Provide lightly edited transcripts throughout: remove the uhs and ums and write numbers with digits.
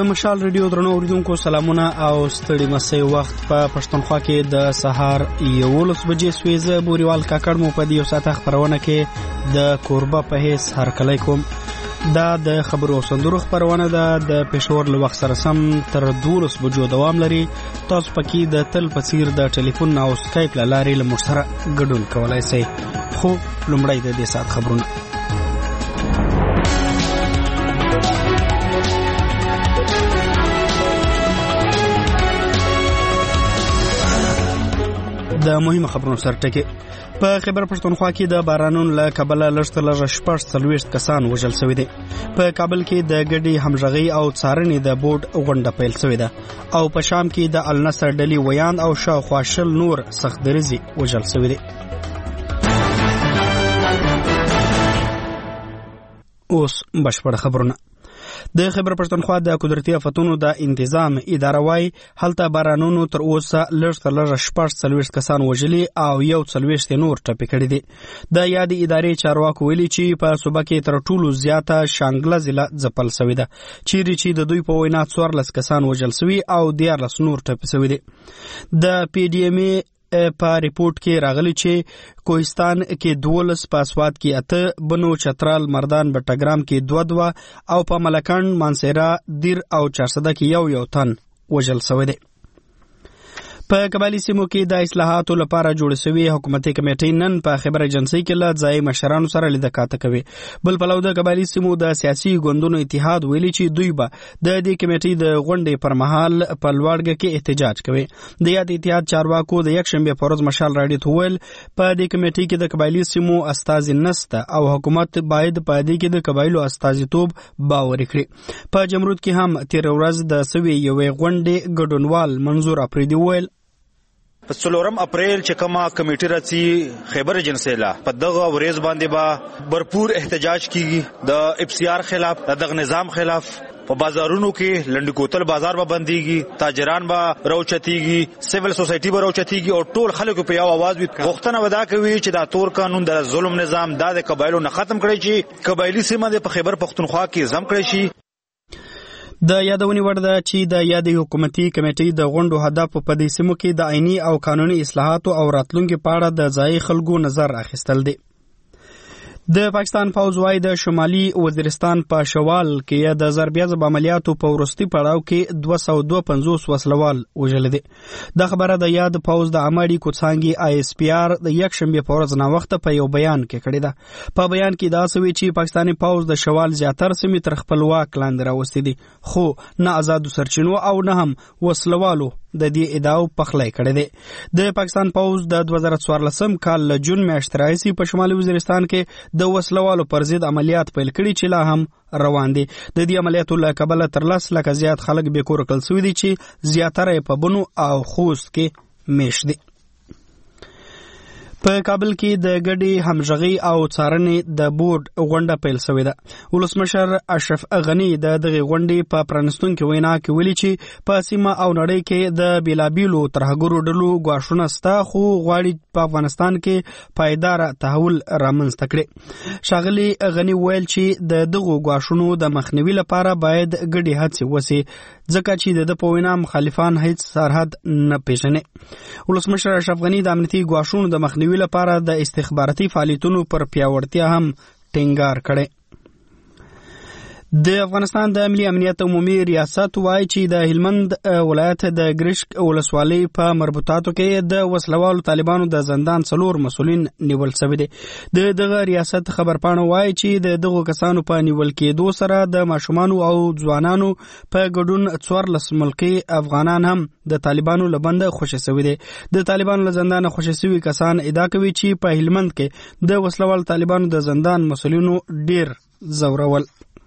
د مشال ریډیو درنو اوریدونکو سلامونه او ستړي مسئ وخت په پښتونخوا کې د سهار 11 بجې سویزه بوریوال کاکړ مو په دې ساعت خبرونه کې د کوربه په هیڅ هرکلی کوم. دا د خبرو او سندرو خبرونه ده د پېښور له وخت سره سم تر 12 بجو دوام لري. تاسو پکې د تل په څیر د ټلیفون او سکایپ له لارې له موږ سره ګډون کولای شئ. خو لومړی د دې ساعت خبرونه. د مهمه خبرونو سرټکي په خیبر پښتونخوا کې د بارانونو له کبله لږ 40 کسان وژل شوي دي. په کابل کې د ګډي همغږي او څارنې د بورډ غونډه پیل شوې ده او په شام کې د النصر ډلې ویاند او شاوخوا شل نور سخت دریزي وژل شوي دي. اوس بشپړ خبرونه. د خیبر پښتونخوا د قدرتي آفتونو د انتظام اداره وايي هلته بارانونو تر اوسه لږ 40 کسان وژلي او 41 نور ټپي کړي دي. د یادې ادارې چارواکو ویلي چې په صوبه کې تر ټولو زیاته شانګله ضلع ځپل شوې ده چیرې چې د دوی په وینا 14 کسان وژل شوي او 14 نور ټپي شوي دي. د پی ډی ایم ای په ریپورت کې راغلی چې کوهستان کې 12 په اسواد کې 8 بنو چترال مردان بټګرام کې 2 او په ملکند مانسیرا دیر او چارسده کې یو تن وژل شوی دی. په قبایلی سیمو کې د اصلاحاتو لپاره جوړ شوی حکومتي کمیټې نن په خبر ایجنسی کې له ځای مشرانو سره لیدکاته کوي. بل پلو د قبایلی سیمو د سیاسي ګوندونو اتحاد ویلي چې دوی به د دې کمیټې د غونډې پر مهال په لوړګه کې احتجاج کوي. د یاد اتحاد چارواکو د یک شنبه پروز مشال راډیو ته ویل په دې کمیټې کې د قبایلی سیمو استازي نسته او حکومت باید په دې کې د قبایلو استازیتوب باور کړي. په جمهوریت کې هم تیر ورځ د سوي یوې غونډې ګډونوال منظور اپریدي ویل په 4 اپریل چې کومه کمیټه راځي خیبر ایجنسی لا په دغه ورځ باندې با भरपूर احتجاج کیږي د اف سی آر خلاف دغه نظام خلاف. په بازارونو کې لنډکوتل بازار به بنديږي تاجران به راوچتيږي سیویل سوسایټي به راوچتيږي او ټول خلکو په یو आवाज وي غوښتنه ودا کوي چې دا تور قانون د ظلم نظام د قبایلو نه ختم کړي چې قبایلی سیمه د خیبر پښتونخوا کې زم کړي شي. د یادونې وړ ده چې د یادې حکومتي کمیټې د غونډو هدف په دې سیمو کې د آئینی او قانوني اصلاحاتو او راتلونکو په اړه د ځای خلکو نظر اخیستل دي. د پاکستان فوج وايي د شمالي وزیرستان په شوال کې د ضربیازب عملیاتو په وروستي پړاو کې 252 وسلوال وژل دي. د خبره د یاد فوج د امړي کوڅانګي آی اس پی آر د یک شنبه په ورځ نه وخت په یو بیان کې کړی ده. په بیان کې دا سوي چې پاکستاني فوج د شوال زیاتره سیمې تر خپل واک لاندې راوستي دي خو نه آزادو سرچینو او نه هم وسلوالو د دې ادعاو پخلی کړی دی. د پاکستان فوج د 2014 کال له جون میاشتې راهیسې په شمالي وزیرستان کې د وسلوالو پر ضد عملیات پیل کړي چې لا هم روان دي. د دې عملیاتو له کبله تر 10 لکه زیات خلک بې کوره کړل شوي دي چې زیاتره په بنو او خوست کې میشت دي. په کابل کې د ګډي همغږي او څارنې د بورډ غونډه پیل شوې ده. ولسمشر اشرف غنی د دغه غونډې په پرانستونکو وینا کې ویلي چې په سیمه او نړۍ کې د بیلابیلو ترهګرو ډلو غواښونه ستا خو غواړي په افغانستان کې پایدار تحول رامنځته کړي. شاغلي غنی ویل چې د دغه غواښونو د مخنیوي لپاره باید ګډي هڅې وشي ځکه چې د په وینا مخالفان هیڅ سرحد نه پیژني. ولسمشر اشرف غنی د امنیتي غواښونو د مخنیوي لپاره د استخباراتي فعالیتونو پر پیاوړتیا هم ټینګار کړي. د افغانستان د ملي امنیت عمومي ریاست وايي چې د هلمند ولایت د ګرشک ولسوالۍ په مربوطاتو کې د وسلوالو طالبانو د زندان 4 مسؤلین نیول شوي دي. دغه ریاست خبرپاڼه وايي چې دغه کسانو په نیول کېدو سره د ماشومان او ځوانانو په ګډون 14 ملکي افغانان هم د طالبانو لبند خوشي شوي دي. د طالبانو له زندان خوشي شوي کسان ادعا کوي چې په هلمند کې د وسلوالو طالبانو د زندان مسؤلینو ډیر زورول.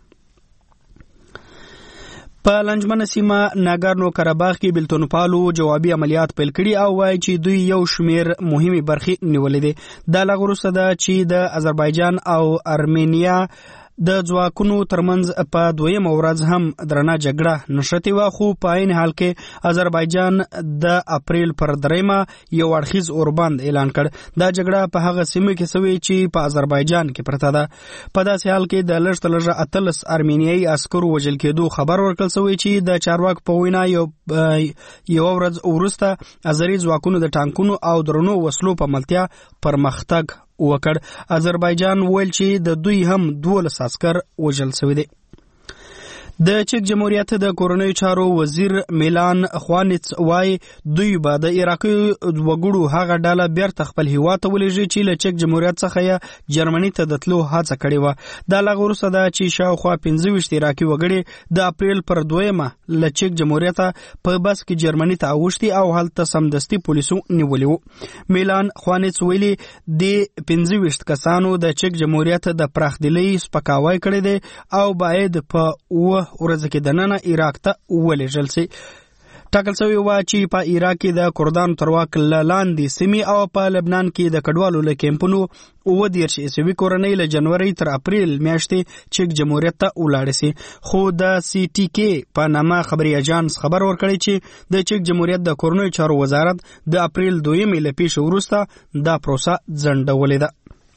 په لنجمنه سیمه ناګارنو کراباخ کې بلتونپالو جوابي عملیات پیل کړي او وایي چې دوی یو شمیر مهمه برخې نیولې دي. دا لغوسه ده چې د آذربایجان او ارمینیا د ځواکونو ترمنځ په دویمه ورځ هم درنه جګړه نشته و، خو په عین حال کې آذربایجان د اپریل پر 3 یو اړخیز اوربند اعلان کړ. دا جګړه په هغه سیمه کې سوي چې په آذربایجان کې پرته ده. په داسې حال کې د لږ 13 ارمینیایي عسکرو وژل کېدو خبر ورکړل شوی چې د چارواکو په وینا یو ورځ وروسته آذري ځواکونو د ټانکونو او درنو وسلو په ملتیا پرمختګ وکړ. آذربایجان ویل چې د دوی هم 12 عسكر وژل شوی دي. د چک جمهوریت د کورنیو چارو وزیر میلان خوانیتس وای دوی به د عراقي وګړو هغه ډله بیرته خپل هیواد ته ولېږي چې له چک جمهوریت څخه جرمني ته د تلو هڅه کړې وه. دا لا وروسته ده چې شاوخوا 25 عراقي وګړي د اپریل پر 2 له چک جمهوریت په بس کې جرمني ته اوښتي او هلته سمدستي پولیسو نیولي وو. میلان خوانیتس ویلي د 25 کسانو د چک جمهوریت د پراخدلۍ سپکاوی کړی دی او باید په ورځ کې د ننه عراق ته ولېږل شي. ټاکل شوی و چې په عراق کې د کردانو تر واک لاندې سیمې او په لبنان کې د کډوالو له کیمپونو 30 عیسوي کورنۍ له جنوري تر اپریل میاشتې چک جمهوریت ته ولاړې سي. خو د سی ټي کې په نامه خبري اژانس خبر ورکړی چې د چک جمهوریت د کورنیو چارو وزارت د اپریل 2 له پیښې وروسته دا پروسه ځنډولې ده.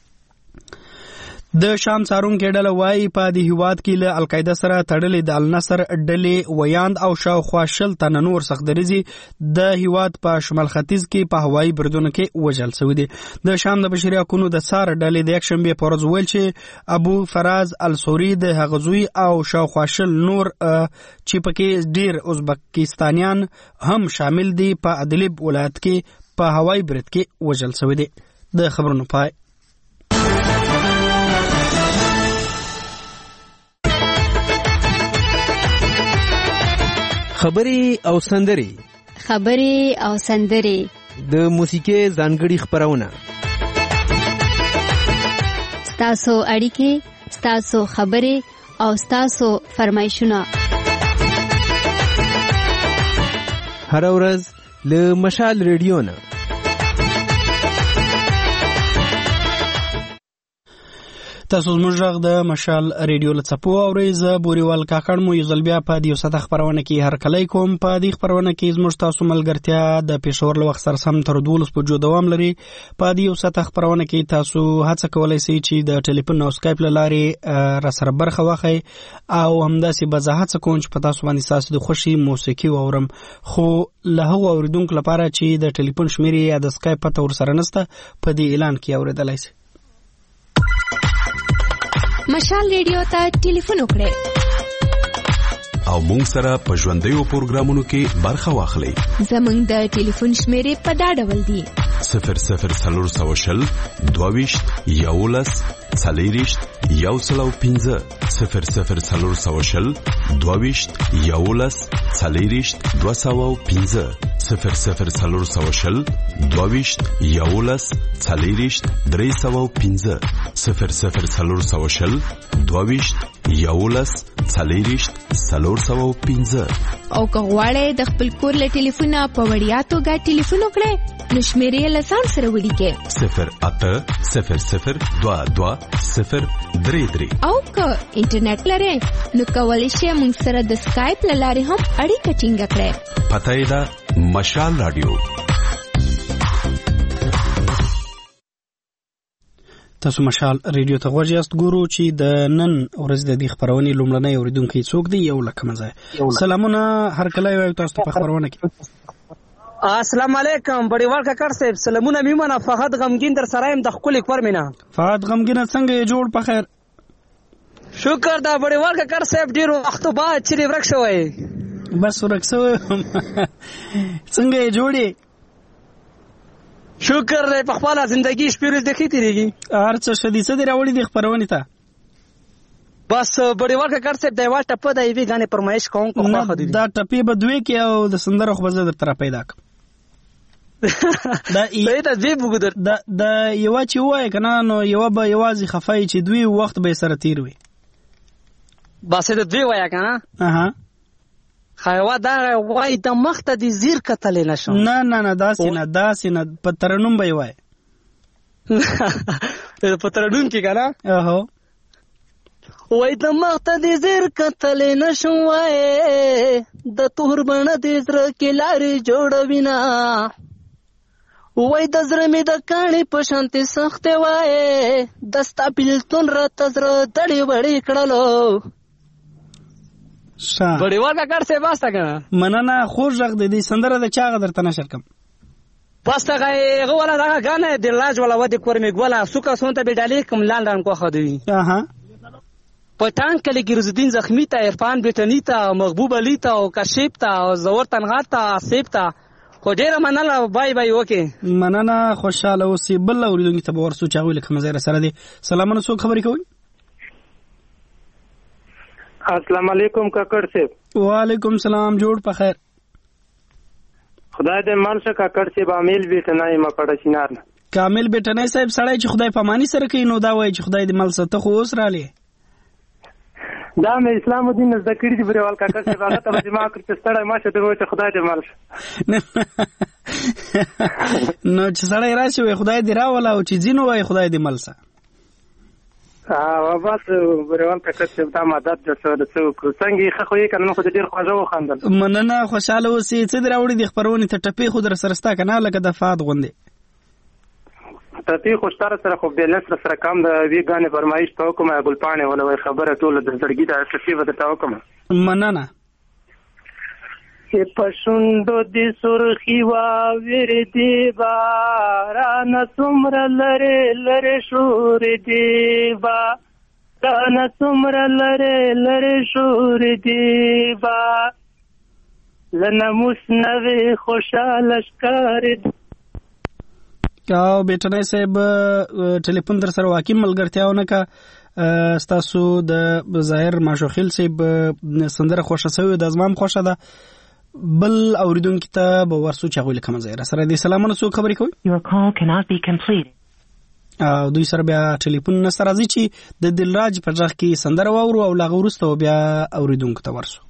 د شام څارونکو ډله وايي په دې هیواد کې له القاعده سره تړلې د النصر ډلې ویاند او شاوخوا 10 تنه نور سختدریزي د هیواد په شمال ختیځ کې په هوایي بریدونو کې وژل شوي دي. د شام د بشري حقوقو د سار ډلې د یکشنبه په ورځ ویل چې ابو فراز السوری د هغزوی او شاوخوا 10 نور چې پکې ډیر ازبکستانیان هم شامل دي په ادلب ولایت کې په هوایي برید کې وژل شوي دي. د خبرونو پای. خبري او سندري د موسیقي ځانګړي خبرونه ستاسو اړیکې ستاسو خبري او ستاسو فرمایشونه هر ورځ له مشال ریډیو نه. تاسو زموږ غږ د مشال ریډیو له څپو اورئ. زه بوريوال کاکړ مو یو ځل بیا په دې ساده خبرونه کې هرکلی کوم. په دې خبرونه کې زموږ تاسو ملګرتیا د پېښور له وخت سره سم تر 12 بجو دوام لري. په دې ساده خبرونه کې تاسو هڅه کولای شئ چې د ټلیفون او سکایپ له لارې را سره برخه واخلئ او همداسې به زه هڅه کوم چې په تاسو باندې تاسو د خوشي موسیقي واورم. خو له هغو اوریدونکو لپاره چې د ټلیفون شمېرې یا د سکایپ پته ورسره نشته په دې اعلان کې اوریدلای شئ. مشال ریډیو ته ټلیفون وکړئ او مونږ سره په ژوندیو پروګرامونو کې برخه واخلئ. زمونږ د ټلیفون شمیرې په دا ډول دي: 00 22 11 40 105 00 22 11 40 205 00 22 11 40 305 00 22 11 40 305. او که غواړئ د خپل کور له ټلیفونه په وړیا توګه ټلیفون وکړئ نو شمیرې له ځان سره ولیکئ 0800 22 033. او که انټرنیټ لرئ نو کولی شئ موږ سره د سکایپ له لارې هم اړیکه ټینګه کړئ. پته یې ده مشال رادیو. تاسو مشال ریډیو ته غوږ یاست. ګورو چې د نن ورځ د دې خبرونې لومړنی اوریدونکی څوک دی. یو لکه مزه سلامونه هر کله یو تاسو په خبرونه کې. السلام علیکم بډیوال کاکړ صاحب. سلامونه میمنه. فهد غمگین در سرایم د خپل کور مینا. فهد غمگین څنګه جوړ په خیر؟ شکر دا بډیوال کاکړ صاحب ډیر وخت بعد چې ورک شوی. بس ورک شوی څنګه جوړی؟ شکر دې په خپل ژوندۍ شپږ د کې تیریږي. ارڅ شدیسه دی راوړي د خبرونه ته. بس بډیوال کاکړ صاحب د واټ په دای وی غانې پرمایش کوم کومه خدي دا ټپی به دوی کې او د سندرو خو به در پیدا ک. دا ته دې بوګدر دا یو چې وای کنه نو یو به یوازې خفای چې دوی وخت به سره تیر وي. بس دې دوی وای کنه خایوا دا وای د مخته دي زیر کتل نشو. نه داسې نه په ترنم به وای په ترنم کې کنه. وای د مخ ته دې زیر کتلې نشم وای د تور بڼه دې زړه کې لارې جوړوينه وای د زړه مې د کاڼي په شانتې سختې وای د ستا بیلتون راته زړه دړې وړې کړلو بړیوال کاکړ صاحب واسطه که مننه خوږ غږ د دې سندره د چا غږ درته نشر کړم بس هغه هغه والا دغه ګانه د لاج والا ودې کور مې ګوله سوکه سونته به ډالې کوم لال رنګ خوښه دوي په ټانک کلی ګیروزالدین زخمی ته عرفان بیټنی ته محبوب علي ته او کشیب ته او زور تنها ته آصف ته خو ډېره مننه بای بای وکې مننه خوشحاله اوسې بل اورېدونکي ته به ورسو چې هغوی لکه مزایره سره دی سلامونه څوک خبرې کوئ السلام علیکم کاکړ صاحب وعلیکم سلام جوړ په خیر خدای دې مال شه کاکړ صاحب عامل بیٹنای ما پړه شینار کامل بیٹنای صاحب سړی چې خدای پامانی سره کوي نو دا وایي چې خدای دې مال ته خو اوس رالی دا مې اسلام الدین زده کړي دي بریوال کاکړ صاحب هغه ته چې ما کړ ستړی ما شه ته وایي چې خدای دې مال شه نو چې سړی راشي وایي خدای دې راوله او چې ځینو وایي خدای دې مال شه بس بریوال کاکړ صاحب دا مدد د څه څنګه یې ښه خو یې که نه خو د ډېر خوږه وخندل مننه خوشحاله اوسې څه دې راوړي دې خپرونې ته ټپې خو در سره ستا که نه لکه د فات غوندې ټپې خو شته سره خو بیلنس سره کم د وی ګانې فرمایش ته وکړم ګلپاڼې ولا خبره ټوله د زړګي د ټپې به درته وکړم مننه چې په شونډو دې سرخي واورې دې بارانه څومره لرې لرې شورې دې بارانه څومره لرې لرې شورې دې له ناموس نه وې خوشحاله ښکارې او بیٹنای صاحب ټلیفون در سره واقعي ملګرتیا ونه کا ستاسو د ظاهر ماشوخیل صاحب سندره خوښه شوې د ازمام خوښه ده بل اوریدونکو ته به ورسو چې هغوی لکه مزایره سره دې سلامونه څوک خبرې کوي او دوی سره بیا ټلیفون نه سره راځي چې د دلراج په غږ کې سندره واورو او له هغه وروسته بیا اوریدونکو ته ورسو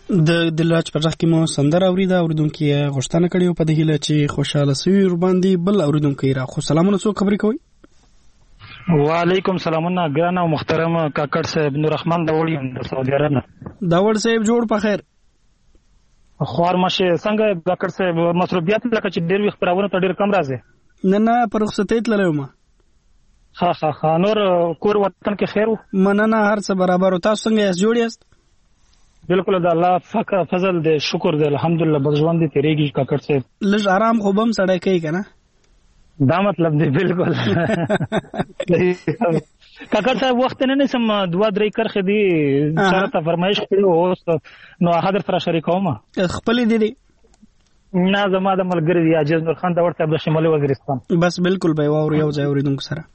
د لاج په ځخ کې مو سندره اوریده اوریدونکو غوښتنه کړې په دې هیله چې خوشاله سوي ور باندې بل اوریدونکو را خو سلامونه څو خبرې کوي. وعلیکم سلامونه ګران او محترم کاکړ صاحب نور رحمان داوړ د سعودي عرب نه. داوړ صاحب جوړ په خیر. خوار مشه څنګه کاکړ صاحب مصروفیت لکه چې ډیر وخت پرونه ته ډیر کم راځي. نه په رخصتۍ تللی وم. ها نور کور وطن کې خیر. مننه هر څه برابر. تاسو څنګه یاست؟ جوړ یاست؟ بالکل د الله فضل دی شکر دی الحمدلله بد ژوند دی تیریږي کاکړ صاحب. لږ آرام خو بم سړی کوي کنه. دا مطلب دی بالکل. کاکړ صاحب وخت نه نسم 2-3 کرخه دی سره ته فرمایش کړو اوس نو حاضر سره شریکوم. خپل دي نه زما د ملګری دی عاجز نور خان دا ورته د شمالي وزیرستان. بس بالکل به واور یو ځای اوریدونکو سره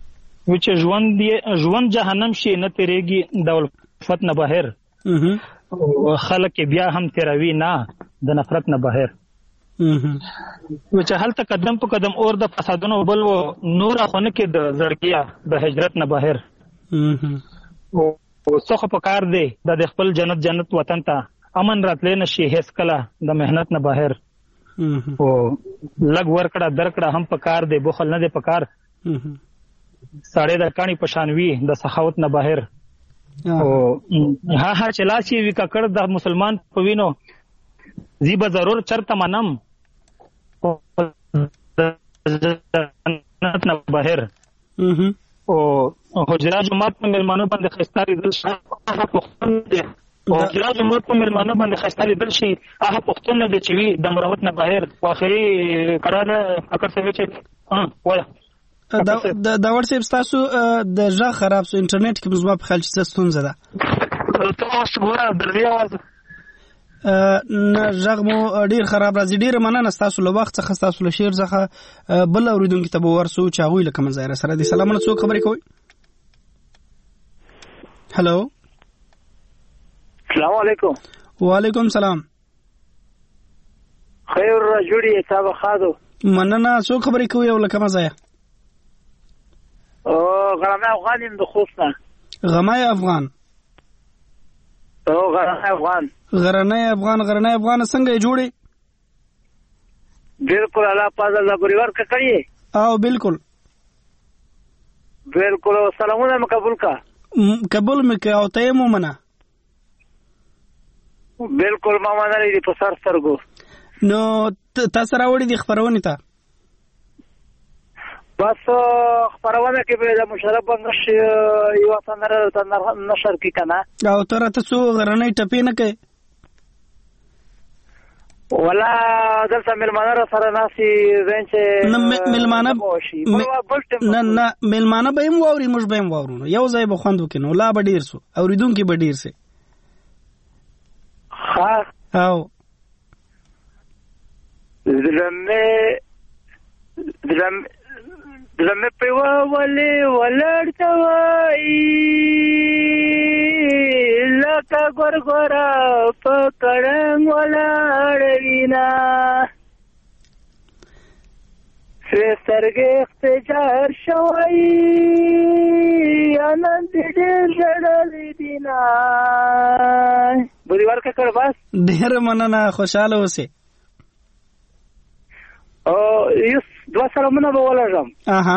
چې ژوند جهنم شي نه تیریږي د الفت نه بهر. خلک بیا هم تیروي نه د نفرت نه بهر. چې هلته قدم په قدم اور د فسادونو بل و نور خونه کې د زړګیا د هجرت نه بهر. او څخه په کار دی د خپل جنت وطن ته امن راتلې نشي هیڅ کله د مهنت نه بهر. او لګ ورکړه درکړه هم په کار دی بخل نه دی په کار. ساړې د کانی پشانوي د سخاوت نه بهر. او ها چلا چې وی ککړ د مسلمان په وینو زیبا ضرور چرته منم نه بهر. او حجرا جماعت په ملمانو باندې خستاري دل شي او حجرا جماعت په ملمانو باندې خستاري دل شي هغه پښتون د چوي د مروت نه بهر. واخري قرار اکر څه چې وای دا ورسې تاسو د ژغ خراب سو انټرنیټ کې مزما په خل چې ستونزه ده. تاسو ګوره درې आवाज نه ژغ مو ډیر خراب راځي. ډیر مننه تاسو له وخت څخه تاسو له شیر څخه بل اوریدونکو ته ورسو چې هغه لکه مزایر سره دي. سلامونه څو خبرې کوي. هالو السلام علیکم. وعلیکم سلام. خیر جوړی تاسو خادو. مننه څو خبرې کوي او لکه مزایر. غرامه افغان د خوسته. غرامه افغان. غرانه افغان څنګه جوړي؟ بالکل الله پاک الله پریوار کا کړی. او بالکل سلامونه مقبول کا. قبول مکه او ته مو منه. بالکل ما منه دي په سر سترګو. نو تاسو راوړي دي خبرونه ته. بس خبرونه کې به د مشرف نش یو څنګه نشر کې کنه او تر تاسو غرنۍ ټپې نه کوي ولا دلته ملمانه سره ناسي زين چې ملمانه نه ملمانه به هم ووري مش به هم وورو یو ځای به خوند وکینو لا به ډیر سو اوریدونکو به ډیر سي ها او دلمه پیوا ولې ولړته وای لکه ګورګورا پکړم ولړینا سرګې اختجار شوی انند دې جړلې دینا بری ورکه کړ بس ډیر مننه خوشاله اوسې او یوس دوا سلامونه به ولرم.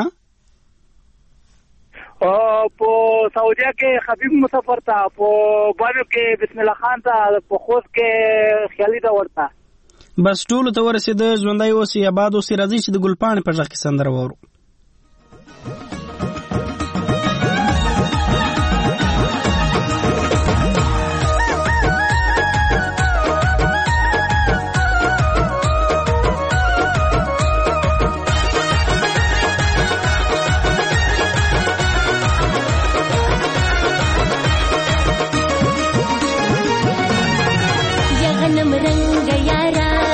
په سعودیا کې حبیب مسافر تا په باندې کې بسم الله خان تا په خوست کې خیالي دا ورته بس ټول ته ورسېد ژوندۍ اوسې آباد اوسې راځي چې د ګلپاڼې په ځخ کې سندره وورو.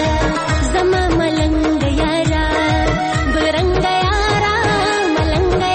मलंग यारा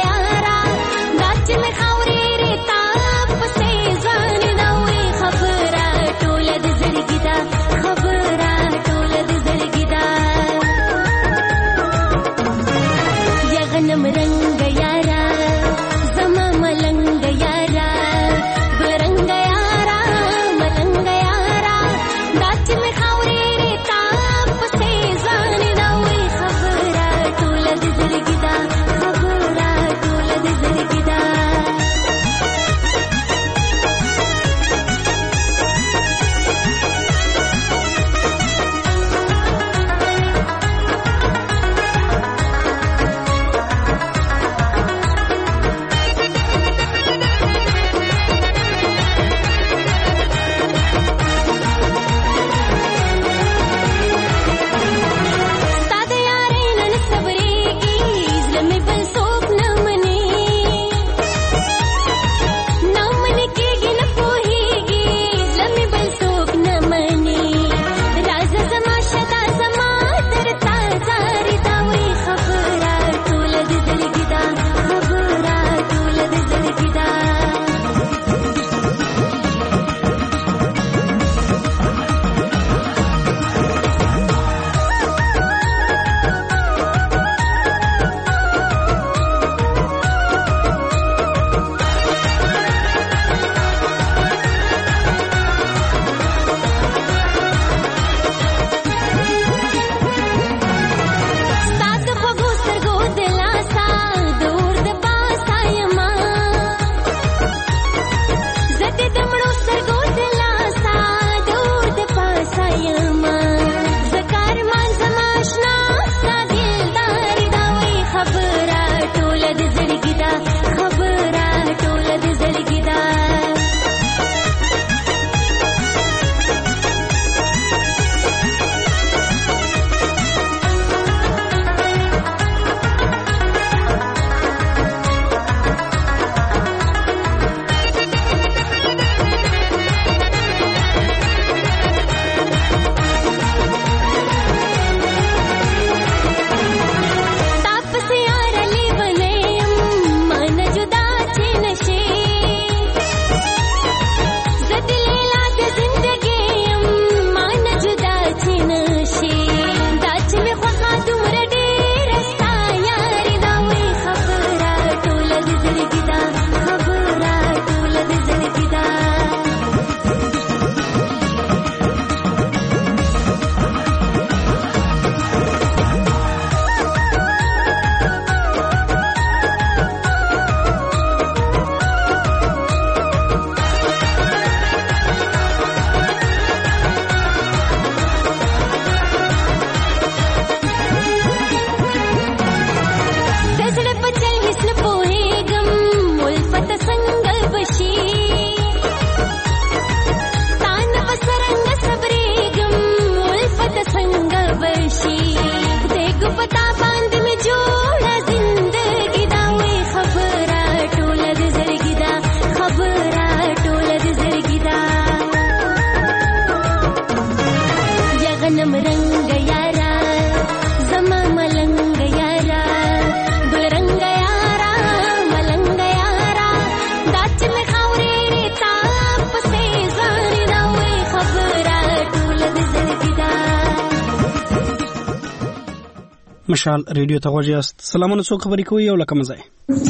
مشال ریډیو ته غوښیاست. سلامونه، څوک خبرې کوي او لکه مزه؟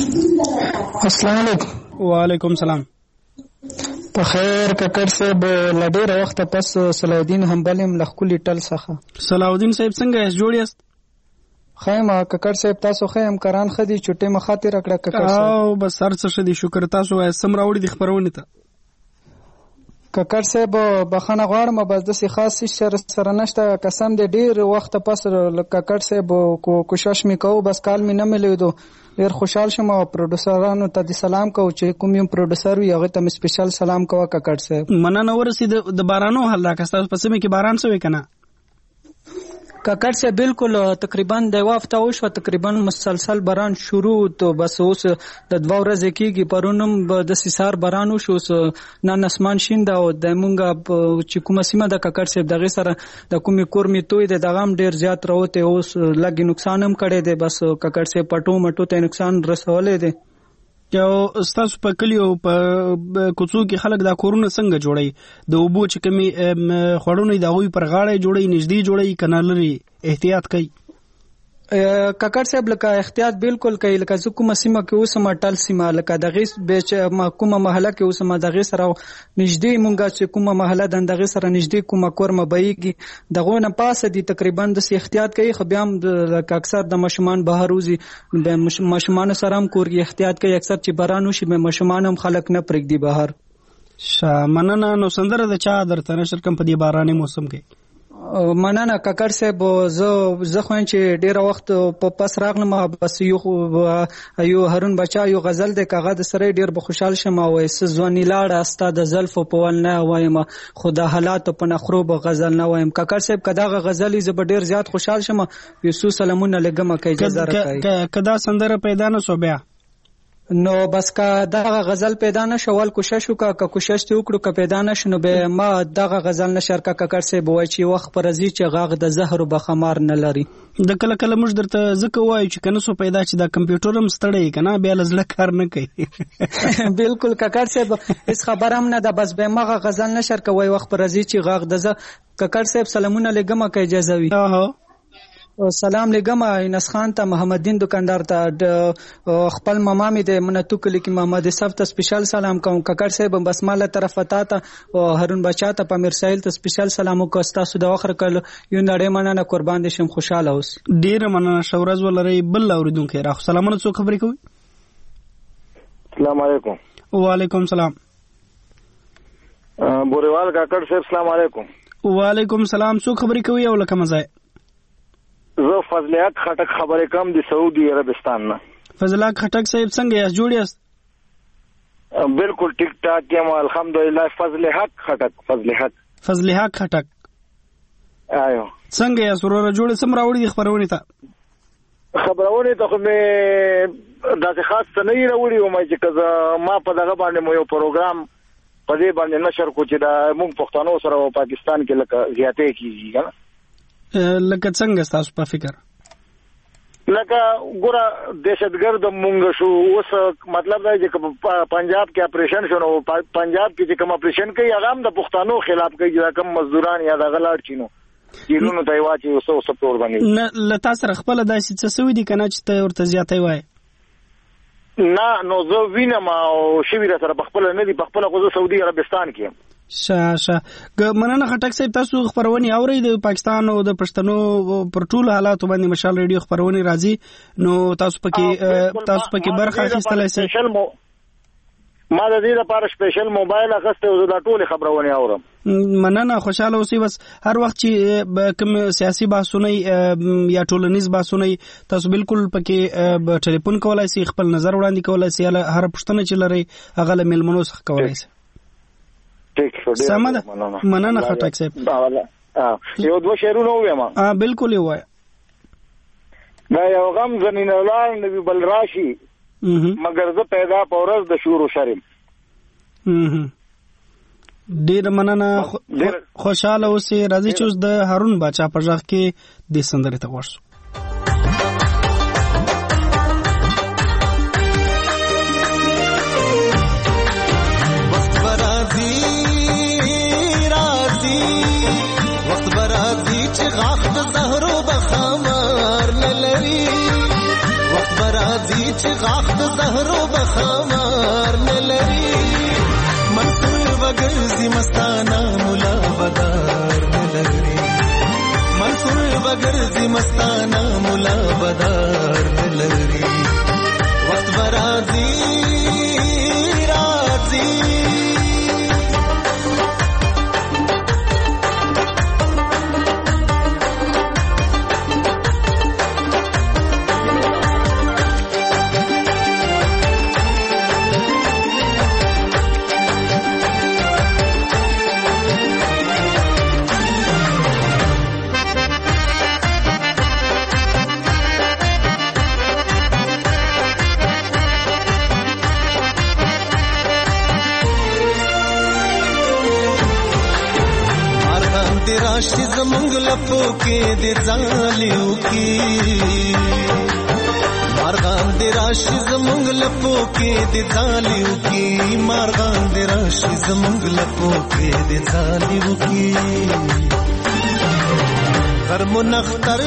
السلام علیکم. وعلیکم سلام. په خیر ککړ صاحب، لډیر وخت پس صلاح الدین همبلم لخکلی ټل څخه. صلاح الدین صاحب څنګه یې جوړ یاست؟ خیمه ککړ صاحب، تاسو خیم کران خدي چټه مخاطر کړه ککړ صاحب. او بس هر څه شدي، شکر. تاسو وای سم راوړي د خبرونه ته ککړ صاحب. بخښنه غواړم، بس د سي خاص سره نشته. قسم دې ډیر وخت پس ککړ صاحب کوشش میکاو، بس کال می نه ملیدو. ډیر خوشحال شم او پروډوسرانو ته د سلام کو چې کوم یو پروډوسر وي هغه ته سپیشل سلام کوه ککړ صاحب. مننه ورسید د بارانو حل راکسته پسې مې کې باران سوي کنه ککړ صاحب؟ بالکل، تقریبا د یو هفته وشو تقریبا مسلسل باران شروع تو، بس اوس د 2 ورځې کېږي. پرونم د سیسار باران وشو، نن اسمان شین دا او د مونږه چې کومه سیمه د ککړ صاحب دغه سره د کومې کورمې توي د دغه ډیر زیات راوته، اوس لګي نقصان هم کړي دي. بس ککړ صاحب پټو مټو ته نقصان رسولې دي. یو استاد په کلیو په کوڅو کې خلک دا کورونه څنګه جوړي؟ د اوبو چې کمی خړونه د غوي پر غاړه جوړي، نږدې جوړي کنه لري؟ احتیاط کوي ککړ صاحب. لکه احتیاط بالکل کوي. لکه زه کومه سیمه کې اوسم ټل سیمه، لکه دغه بیچ کومه محله کې اوسم دغه سره نږدې مونږه چې کومه محله دغه سره نږدې کومه کورمه بېږي دغه نه پاسه دي تقریبا د احتیاط کوي. خو بیا هم اکثر د مشمان بهر وزي، د مشمان سره هم کورګي احتیاط کوي. اکثر چې باران وشي به مشمان هم خلک نه پرېږدي بهر. مننه. نو سندره د چا درته نشر کم په دې باراني موسم کې؟ مننه ککړ صاحب. زه خو چې ډیر وخت په پس راغلم، بس یو هارون بچا یو غزل د کاغه د سره ډیر به خوشحال شم او سزونی لاړه استا د زلف په ول نه وایم، خدا حالات په نخرو به غزل نه وایم. ککړ صاحب کداغه غزلې زه ډیر زیات خوشحال شم. یوسف سلامونه لګم کوي اجازه راکړئ. کدا سندره پیدا نه سو بیا نو بس کا دغه غزل پیدا نشو، ول کوشش وکړه، که کوشش ته وکړو که پیدا نشو نو به ما دغه غزل نشر کا ککړ سه بوای چې وخت پرځي چې غاغ د زهر او بخمار نه لري. د کله کله موږ درته ځکه وایو چې کنه سو پیدا چې دا کمپیوټر هم ستړی کنه بیا لزله کار نه کوي. بالکل ککړ سه هیڅ خبر هم نه ده، بس به ما غزل نشر کوي وخت پرځي چې غاغ د ککړ سه سلامونه لګم که اجازه وي. سلام لګم انس خان ته، محمد دین دکاندار ته، خپل ماما می د منتو کلی کې محمد صاحب ته سپیشل سلام کوم. ککړ صاحب بس ماله طرف ته او هارون بچا ته، پامیر سایل ته سپیشل سلام وکړ. تاسو د اخر کله یو نړۍ مننه قربان دي شم، خوشاله اوس. ډیر مننه. شورز ولري بل اوریدونکو راخ سلامونه. څوک خبرې کوي؟ السلام علیکم. وعلیکم سلام. بوریوال ککړ صاحب السلام علیکم. وعلیکم سلام. څوک خبرې کوي او لکه مزه؟ زه فضل حق خټک خبرې کوم د سعودي عربستان نه. فضل حق خټک صاحب څنګه یې جوړ یاست؟ بالکل ټیک ټاک یم الحمدلله. فضل حق خټک فضل حق خټک ایو څنګه یې سره جوړ سم راوړي خبرونه ته خو مې داسې خاص نه راوړي او مې چې ما په دغه باندې مو یو پروګرام په دې باندې نشر کو چې دا موږ پښتنو سره په پاکستان کې لکه زیاتې کیږي کنه. لکه څنګه تاسو په فکر لکه ګوره دهشتګرد مونږ شو اوس مطلب دا چې پنجاب کې اپریشن شنو، پنجاب کې چې کوم اپریشن کوي هغه هم د پښتنو خلاف کوي، چې کوم مزدوران یا د غلاړ چینو جیلونو ته واچي اوس په ور باندې نه لتا سره خپل داسې څه سوي دي کنه چې ته ورته زیاتې وای نه نو زه وینم او شوی را سره خپل نه دي، خپل خو سعودي عربستان کې شاشه مننه خټک صاحب. تاسو خبرونه اورئ د پاکستان او د پښتنو پر ټول حالات باندې مشال ریډیو خبرونه راځي، نو تاسو پکې برخه اخیستلای شئ. ما د دې لپاره سپیشل موبایل اخیسته او د ټول خبرونه اورم. مننه، خوشاله اوسئ. بس هر وخت چې کوم سیاسي بحثونه یا ټولنیز بحثونه تاسو بالکل پکې ټلیفون کولای شئ، خپل نظر وړاندې کولای شئ، هر پښتنه چې لري هغه له ملمنو څخه کولای شئ. سمه ده. مننه خټک صاحب. یو دوه شعرونه وایم. بالکل یې وای. دا یو غم زنین ولار نبی بل راشي مگر زه پیدا پورز د شور و شرم. ډیر مننه، خوشاله اوسئ. راځي چې اوس د هارون بچا په ځخ کې د سندرې ته ورسو. وخت برازي چې غاخ د زهرو بخمار نه راځي چې غاښ د زهرو بخمار نه لري منصور وګرځي مستانه مولا بدار نه لري منصور وګرځي مستانه مولا بدار نه لري وخت راځي راځي راشي زمونږ لپو کې د ځالیو کې مارغان دې راشي زمونږ لپو کې د ځالیو کې مارغان دې راشي زمونږ لپو کې د ځالیو کې غرمو نختر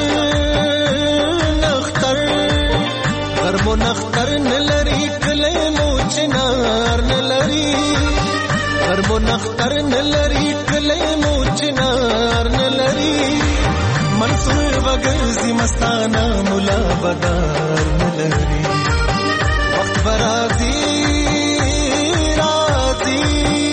نختر غرمو نختر نلري کله مو چنار نلري غرمو نختر نلري کله مو چنار نلري منصور وګرځي مستانه مولا بدار نلري وخت برازي راځي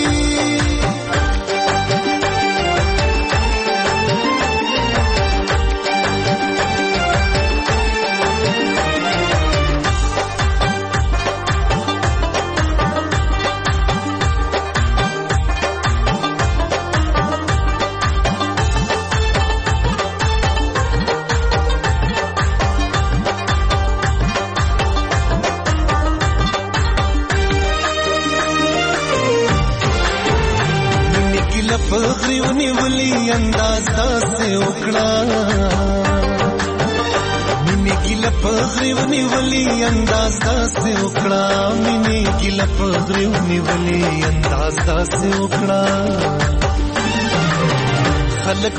پغریونی ولی انداز داسې وکړه مینې ګیله پغریونی ولی انداز داسې وکړه مینې ګیله پغریونی ولی انداز داسې وکړه خلک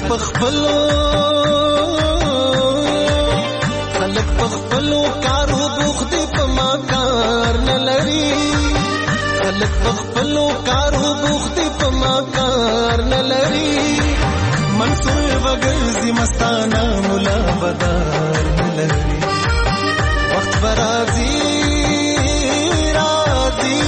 پخپلو کارو بوخت په ما کار نه لري خلک پخپلو کارو بوخت په ما کار نه لري منصور وګرځي مستانه مولا بدار نه لري وخت برازي راځي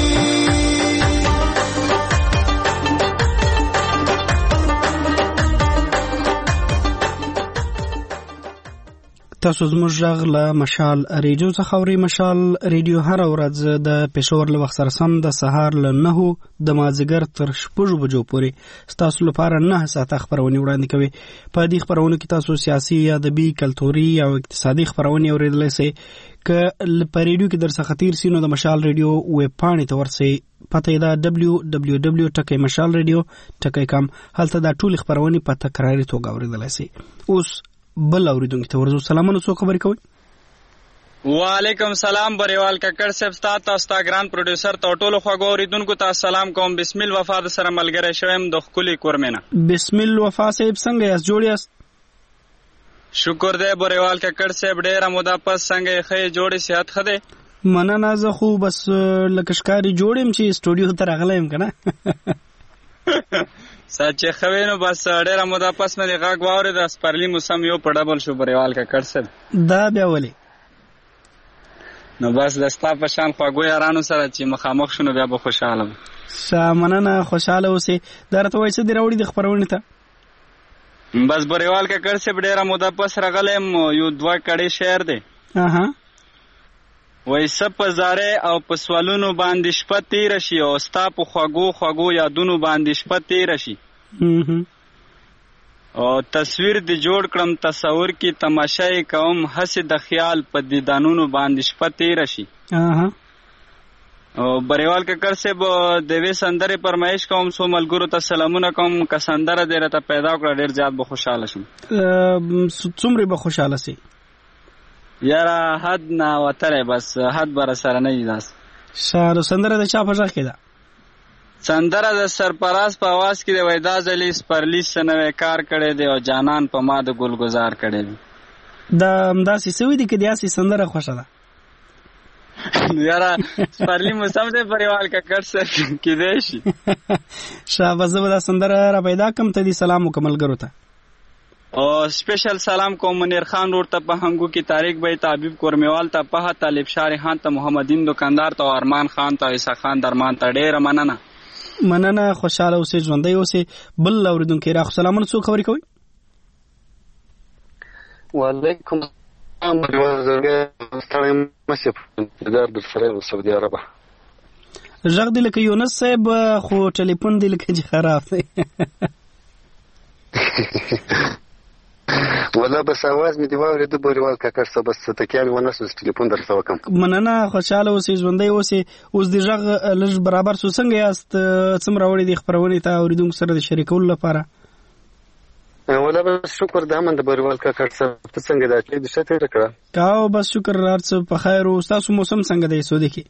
تاسو زموږ غږ له مشال ریډیو څخه اورئ. مشال ریډیو هره ورځ د پېښور له وخت سره سم د سهار له 9 د مازدیګر تر 6 بجو پورې ستاسو لپاره 9 ساعته خبرونه وړاندې کوي. په دې خبرونو کې تاسو سیاسي، ادبي، کلتوري او اقتصادي خبرونه اوریدلای شئ. که په ریډیو کې درڅخه تیر سي نو د مشال ریډیو ویب پاڼې ته ورسئ. پته دا www.mashalradio.com. هلته دا ټول خبرونه په تکراري توګه اوریدلای شئ. اوس بل اوریدونکو ته ورزو. سلامونه، څوک خبرې کوي؟ وعلیکم سلام بریوال ککړ صاحب، تاسو ګران پروډوسر ته ټولو خواږه اوریدونکو ته سلام کوم. بسم الله وفا د سره ملګری شوم د خولي کورمنه. بسم الله وفا صاحب څنګه یاست؟ جوړ یاست؟ شکر دې بریوال ککړ صاحب، ډېر موده پس څنګه خې جوړې صحت خده؟ مننه، زه خو بس لکشکاری جوړم چې سټوډیو ته راغلم کنه. سچ خوینو بس ډېر موده پس مې غاګ واورې د سپرلی موسم یو په ډبل شو بریوال ککړ صاحب. دا بیا ولې؟ نو بس دستا په شان خواږه یارانو سره چې مخامخ شونه بیا به خوشاله مننه، خوشاله اوسې. درته وایي څه دی راوړي د خبرونه ته؟ بس بریوال ککړ صاحب ډېر موده پس راغلم، یو 2 کړي شعر دی. وای سپ زاره او په سوالونو باندې شپه تیر شي او ستا په خواږو یادونو باندې شپه تیر شي. او تصویر دی جوړ کړم تصور کی تماشای کوم حس د خیال په دیدانونو باندې شپه تیر شي. او بریوال ککړ صاحب د وې سندره پرمایش کوم، سو ملګرو ته سلامونه کوم. که سندره دې راته پیدا کړه ډېر زیات به خوشاله شم. څومره به خوشاله سي یارا؟ حد نه وتره، بس حد بر سره نه ایداس. شعر سندره د چا په ځخ کې ده؟ سندره د سرپراز په आवाज کې د وېدا زلی سپرلی سنوي کار کړي دی او جانان په ما د ګلگزار کړي دی. د امداسي سوي دي کې دیاسي سندره خوښه ده. یاره سپرلی موسم دی بریوال ککړ سر کېدای شي. شابه زه به دا سندره را پیدا کړم ته دې سلام وکړه ملګرو ته. او سپیشل سلام کوم منیر خان روډ ته په هنګو کې طارق بھائی ته حبیب کورمیوال ته په طالب شاری خان ته محمدین دکاندار ته ارمان خان ته عیسی خان درمان ته ډېر مننه. خوشاله اوسې ژوندۍ اوسې. بل اوریدونکي راخو سلامونه څوک خبرې کوي؟ وعلیکم السلام ستړی مشه در سره سعودي عربه. غږ دې لکه یونس صاحب خو ټلیفون دې لکه چې خراب دی. ولا بس आवाज مې دی واورېده بوریوال کاکړ صاحب بس تکیه مې ونه سوز ټلیفون درته وکم. مننه خوشاله اوسې ژوندۍ اوسې. اوس دې غږ لږ برابر سو څنګه یاست څومره وړي دې خبرونې ته اوریدونکو سره د شریکولو لپاره؟ ولا بس شکر د امن د بوریوال کاکړ صاحب ته څنګه دا چې د شته راکړه کاو بس شکر هرڅ په خیر او تاسو موسم څنګه دی سعودي کې؟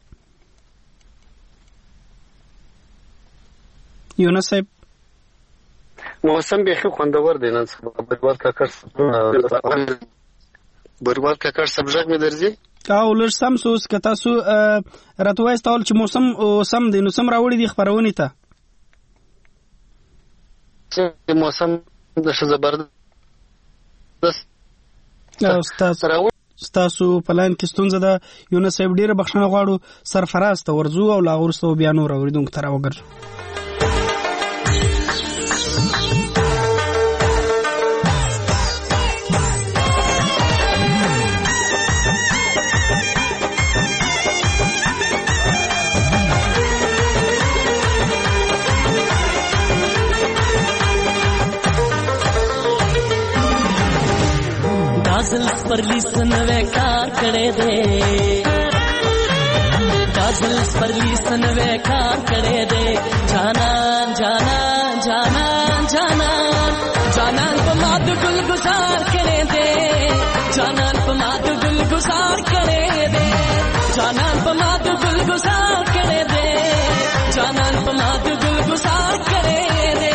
یونس صاحب موسم به خو خوندور دی نن بوریوال کاکړ صاحب ژغ مې درځي او لږ سم سوس که تاسو راته وایستول چې موسم سم دی نو سم راوړي دي خبرونې ته چې موسم د ښه زبردست ستاسو په لاین کې ستونزه ده. یونس صاحب ډېره بخښنه غواړو. سرفراز ته ورځو او لا وروسته بیا نور اورېدونکو ته راوګرځو. काजल स्पर्ली सनवे कार करे दे काजल स्पर्ली सनवे कार करे दे जानान जानान जानान जानान जानान पमाद गुल गुजार करे दे जानान पमाद गुल गुजार करे दे जानान पमाद गुल गुजार करे दे जानान पमाद गुल गुजार करे दे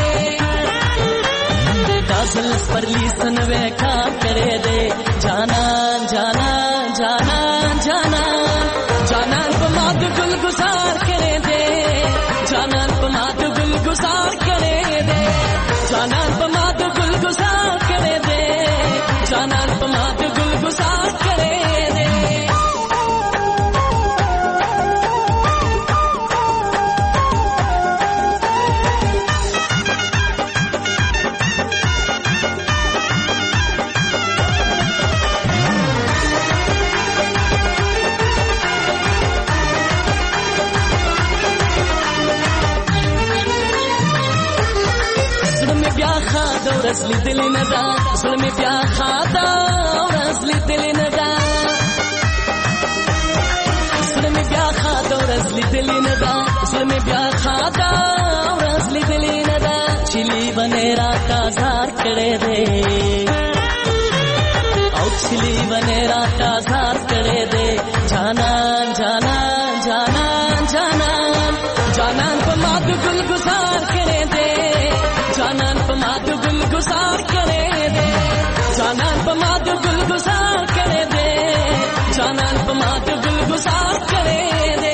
काजल स्पर्ली सनवे कार करे दे जानान जानान जानान जानान जानान पमाद गुल गुजार करे दे जानान पमाद गुल गुजार करे दे जानान पमाद गुल गुजार करे दे जानान पमाद गुल गुजार करे दे ورزلی دل ندا ظلم بیا خاطا ورزلی دل ندا ظلم بیا خاطا ورزلی دل ندا ظلم بیا خاطا ورزلی دل ندا چلی بنے راتا زار کڑے دے او چلی بنے راتا زار کڑے دے جانان جانان جانان جانان جانان پماد گل گزار کرے دے جانان پماد گل گزار کرے دے جانان پماد گل گزار کرے دے جانان پماد گل گزار کرے دے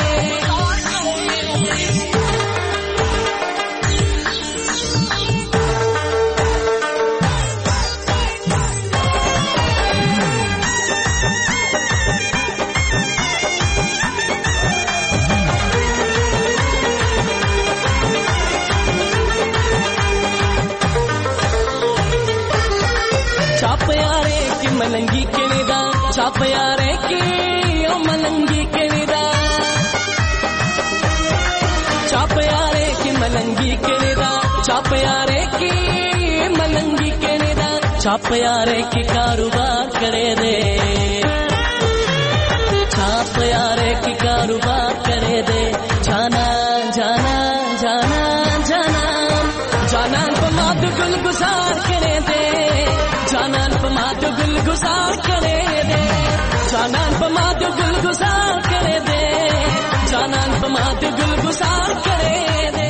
मलंगी के निदा छाप यारे की ओ मलंगी के निदा छाप यारे की मलंगी के निदा छाप यारे की मलंगी के निदा छाप यारे की कारोबार करे दे छाप यारे की कारोबार करे दे जाना जाना जाना जाना जाना पमाद गुल गुजार करे दे जानान पमाद गुल गुजार करे दे जानान पमाद गुल गुजार करे दे जानान पमाद गुल गुजार करे दे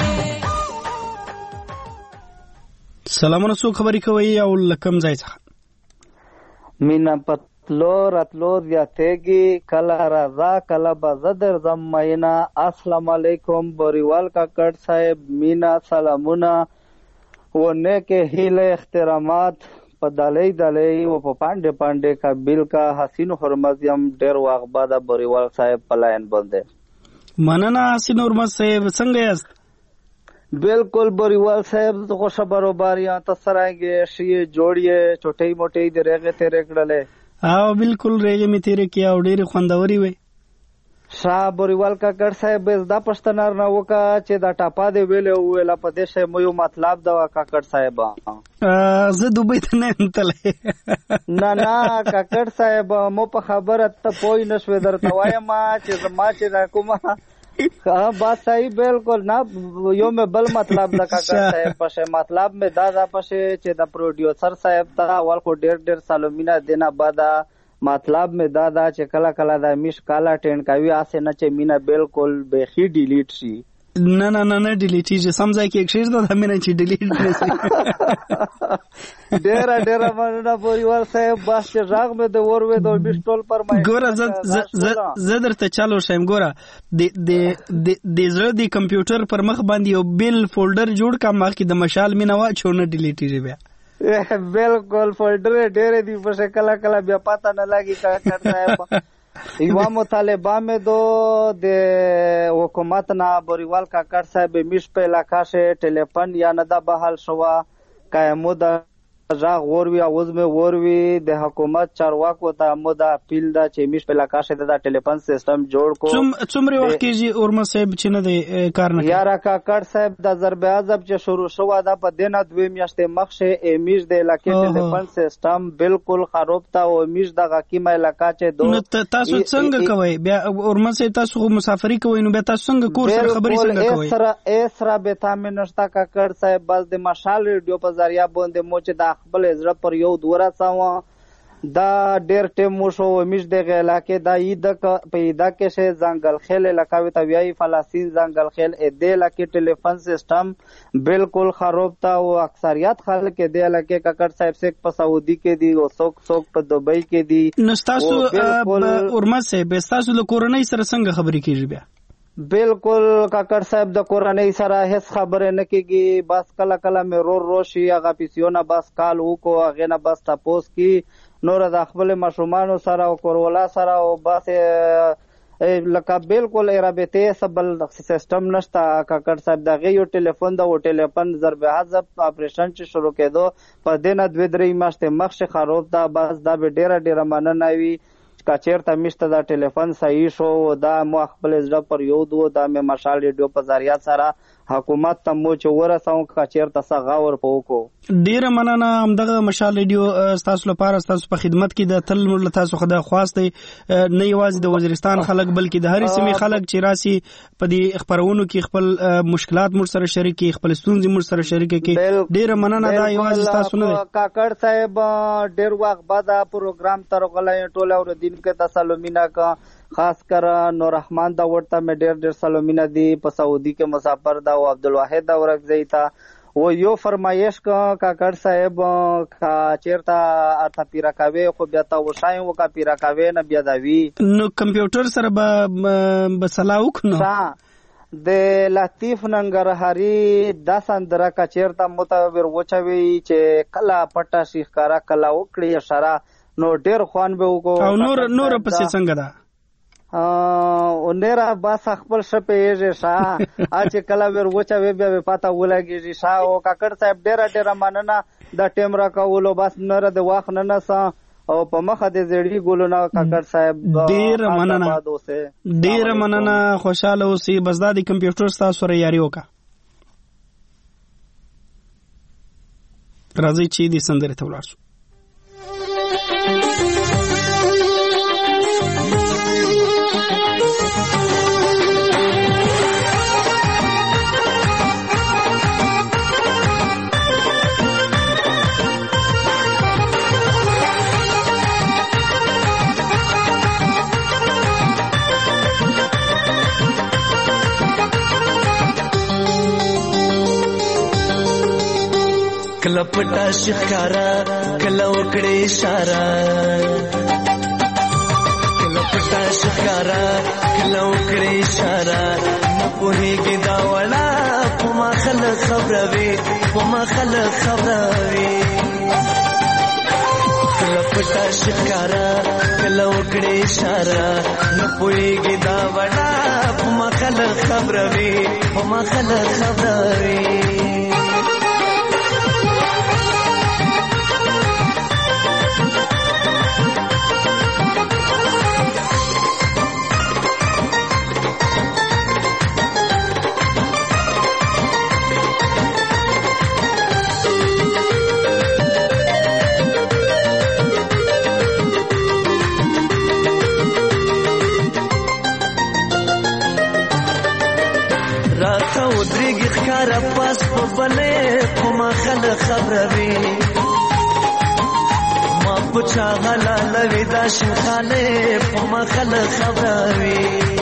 سلامونه څو خبرې کوي او لکم ځای څخه مینا تلو راتلو زیاتېږي کله راځه کله به زه درځم مینا. السلام علیکم بوریوال کاکړ صاحب، مینا سلامونه و نیکې هیله احترامات په دلی دلی و په پانډې پانډې قابل کا حسین حرمت یم. ډېر وخت بعده بوریوال صاحب په لاین باندې. مننه حسین حرمت صاحب، څنګه یاست؟ बिल्कुल बोरीवाल साहब तो खुश बरोबर यहाँ तो सराएंगे शी जोड़िए छोटे मोटे दे रेगे तेरे कड़ले. हाँ बिल्कुल रेगे में तेरे किया उड़ेरे खंदावरी वे शाह बोरीवाल का कर साहब बेजदा पश्तनार ना वो का चेदा टापा दे वेले हुए ला प्रदेश है मुयो मतलब दवा का कर साहब ज़ दुबई तने तले ना का कर साहब मो पर खबर अत्ता पोई नश्वेदर तवाया माँ चेदा कुमा हाँ बात सही बिल्कुल ना यो में बल मतलब लगा करता है पशे मतलब में दादा पशे चेदा प्रोड्यूसर साहब ता वाल को 1.5 सालों मीना देना बादा मतलब में दादा चे कला कला दा मिश काला टेन का भी आसे न चे मीना बिल्कुल बेखी डिलीट सी ना डिलीट ची समझा कि एक शेर दा मीना ची डिलीट ने सी डेरा मरना बोरीवाल साहब बस के राग में दे और वे दो बिस्टोल पर मैं गोरा ज़दर ते चालो शायम गोरा दे ज़दी कंप्यूटर पर मख बांधी ओ बिल फोल्डर जोड़ का माँ की द मशाल मीना वा छोड़ना डिलीट ही बया बिल्कुल फोल्डर डेरे दी पसे कला कला बिया पता न लगी का करता है युवा मुतालिबा में दो दे हुकूमत ना बोरीवाल का कर साहब मिश पे इलाका से टेलीफोन या नदा बहाल शवा कायमुदा राग वोरवी आवाज में वोरवी दे हुकूमत चारवाको ता मुदा अपील दा चेमिश पे इलाका से दा टेलीफोन सिस्टम जोड़ को चुमरे वक्त की जी उर्मा साहब चिन्ह दे कारण यारा का कर साहब दा ज़रबे आज़ब चे शुरू शवा दा पर देना द्वे मियाश्ते मख्शे एमिश दे इलाके टेलीफोन सिस्टम बिल्कुल खराब था ओ एमिश दा कीमा इलाका चे दो तासु संग कवई बया उर्मा से तासु मुसाफरी कवई नु बया तासु संग कोर्स खबरी संग कवई एसरा बेता में नष्टा का कर साहब बस दे मशाल रेडियो पर जरिया बोंदे मोचे दा खबल इजरा पर यो दूरा सावा दा डेर टेमोशो मिश दे गेला के दा ईद का पैदा के से जंगल खेल लकावे तवियाई फलस्तीन जंगल खेल ए दे लके टेलीफोन सिस्टम बिल्कुल खराब था वो अक्सरियत खाल के दे लके ककर साहब से सऊदी के दी वो सोक पर दुबई के दी नस्तासु उर्मा से बेस्तासु लो कोरोना सर संग खबरी की रिया बिल्कुल काकर साहब द कोरोना सरा हेस खबरें न की बस कला कला में रोशी अगा पिसियोना बस काल को अगेना बस तपोस की नोर दाखबल मशरुमानो सरा ओ कोरोला सरा ओ बस लका बिल्कुल एराबते सबल सिस्टम नष्टा काकर साहब द गयो टेलीफोन द वो टेलीफोन ज़रबे आज़ब ऑपरेशन च शुरू के दो पर देना द्वेदरी मास्ते मख्श खराब दा बस दा बे डेरा मननावी का चेरता मिश्ता दा टेलीफोन सही शो दा मुखबल इजरा पर योदो दा में मशाल रेडियो पर जरिया सारा हुकूमत तमो चोरा साउ का चेरता सगावर पोको ډیر مننه همدغه مشال ریډیو تاسو لپاره تاسو په خدمت کې د تل مر تاسو خدای خواسته نه یوازې د وزیرستان خلک بلکې د هر سیمې خلک چې راسي په دې خبرونو کې خپل مشکلات مر سره شریکي خپل ستونزې مر سره شریکي کې ډیر مننه دا یوازې تاسو نه کاکړ صاحب ډیر وخت بعد پروګرام تر غلای ټوله ور دین کې تسلمینا کا खास कर नूर रहमान दा वरता में डेर सलोमीना दी प सऊदी के मुसाफर दा वो अब्दुल वाहिद दा वरक जईता वो यो फरमाइश का काकड़ साहब का चेरता अर्था पीरा कावे को बियाता वो शाय वो का पीरा कावे न बियादावी नो कंप्यूटर सर बसलाउक नो दे लतीफ नंगरहारी दस अंदरा का चेरता मुताबिर वोचवी चे कला पट्टा शिखकारा कला उकड़ी इशारा नो डेर खान बे को नूर पसे संगदा नेरा बस खपल शपे जे शा आज कला वर वोचा वे बे पता उलागी जी शा ओ काकड़ साहब डेरा मानना द टेमरा का उलो बस नर दे वाख नना सा او په مخه د زړی ګولونه کاکړ صاحب ډیر مننه خوشاله اوسئ بس دا د کمپیوټر تاسو سره یاري وکړه راځي چې د سندرې ته ولاړ شو کله پټا شکارا کله وکړې اشاره پټا شکارا کله وکړې اشاره نه پوهېږي دا وړه په ما خلک خبروي په ما خلک خبروي کله پټا شکارا کله وکړې اشاره نه پوهېږي دا وړه په ما خلک خبروي په ما خلک خبروي پاس په بلې په ما خلک خبروي ما په چا حلالوي دا شنخانې په ما خلک خبروي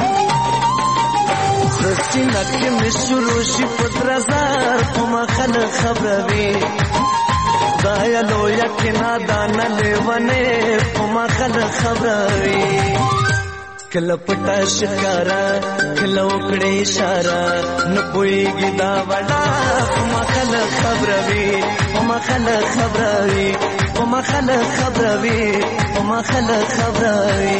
سینه کې مې شروع شي په درزار په ما خلک خبروي دا یا لویه کې نادانه لیونې په ما خلک خبروي کله پټا شکارا کله وکړې اشاره نه پوهېږي دا وړه په ما خلک خبروي په ما خلک خبروي په ما خلک خبروي په ما خلک خبروي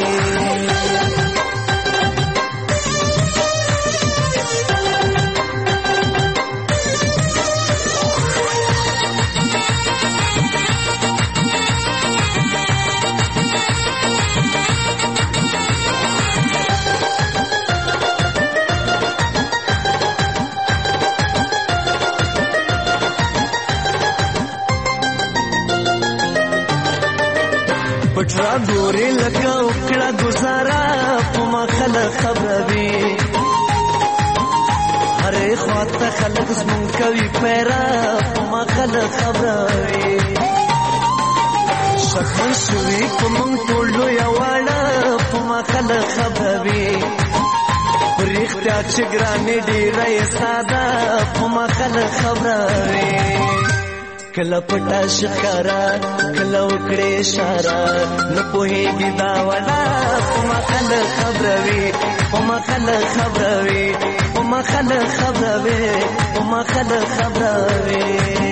پټرا ګورې لکه وکړه ګزاره په ما خلک خبروي هرې خواته خلک زمونږ کوي پیره په ما خلک خبروي شکمن شوي په موږ ټول لویه واړه په ما خلک خبروي په رښتیا چې ګرانې ډېره یې ساده په ما خلک خبروي کله پټا شکارا کله وکړې اشاره نه پوهېږي دا وړه په ما خلک خبروي په ما خلک خبروي په ما خلک خبروي په ما خلک خبروي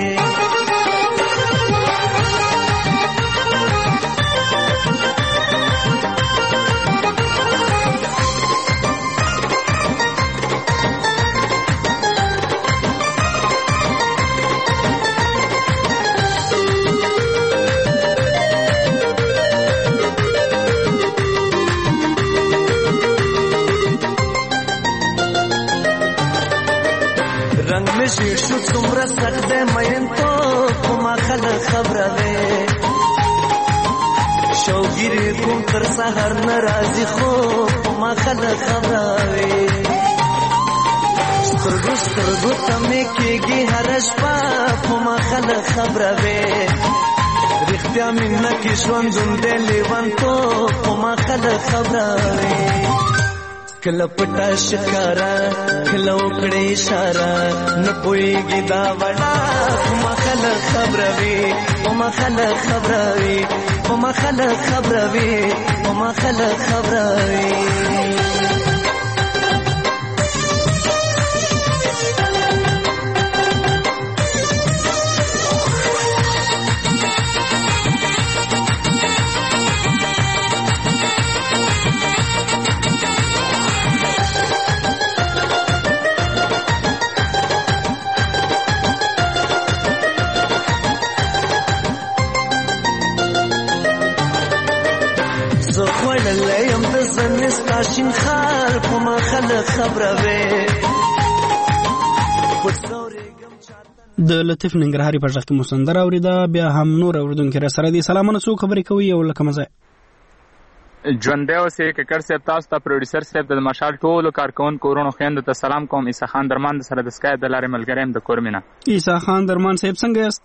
شیر شو څومره سخت دی مین تو په ما خلک خبروي شوګیرې کوم تر سهار نه راځي خو په ما خلک خبروي سترګو سترګو ته مې کېږي هره شپه په ما خلک خبروي رښتیا مینه کې ژوندون دی لیونتوب په ما خلک خبروي کله پټا شکارا کله وکړې اشاره نه پوهېږي دا وړه په ما خلک خبروي په ما خلک خبروي په ما خلک خبروي په ما خلک خبروي شین خال په ما خلک خبروي د لطیف ننګرهاري په ځخ کې مسندر اوریدا بیا هم نور اوردونکو را سره دي سلامونه څو خبرې کوي او لکه مزه ژوندې اوسې ککړ صاحب تاسو ته پروډوسر صاحب د مشال ټولو کارکونکو ورونو خویندو ته سلام کوم عیسی خان درمان سره د سکای د لارې ملګریم د کورمینا عیسی خان درمان صاحب څنګه یاست